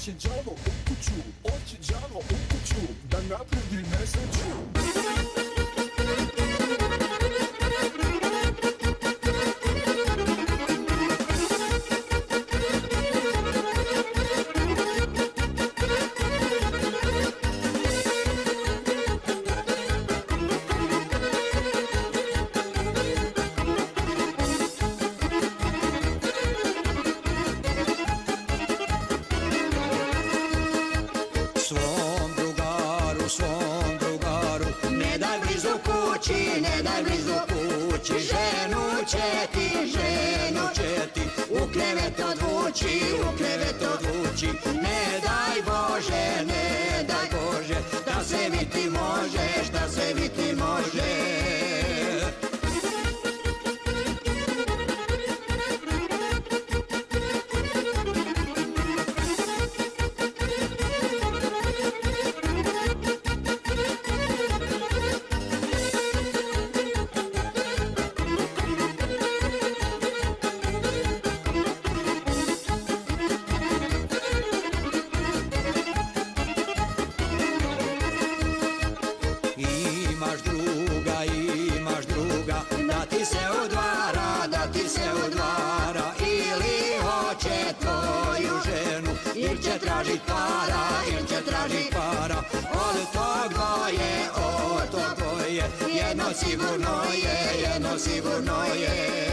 Oće đavo u kuću, oće đavo u kuću, da napravi nesreću. Ne daj blizu kući, ženu će ti u krevet odvući, ne daj Bože, da se viti može. Ili će tražit para, od tog dvoje, jedno sigurno je.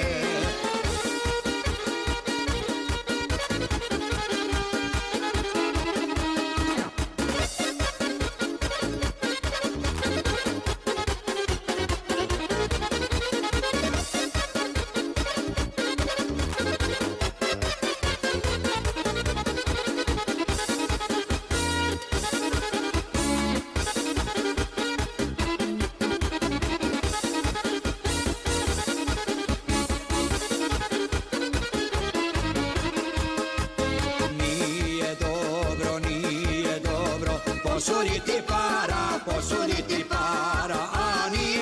Posuditi para, ani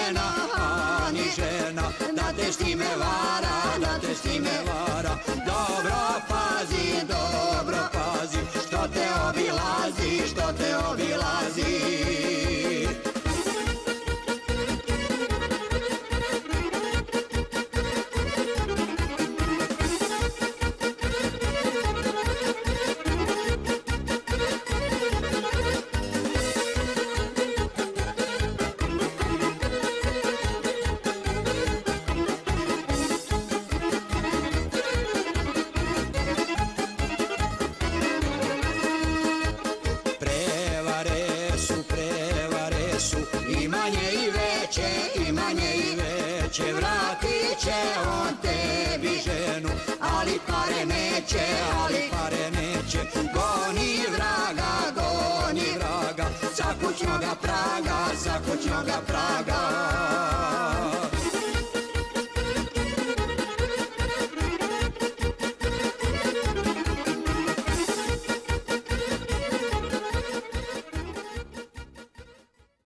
žena, da te s time vara, dobro pazi, što te obilazi. Vratit će on tebi ženu, ali pare neće. Goni vraga, sa kućnoga praga.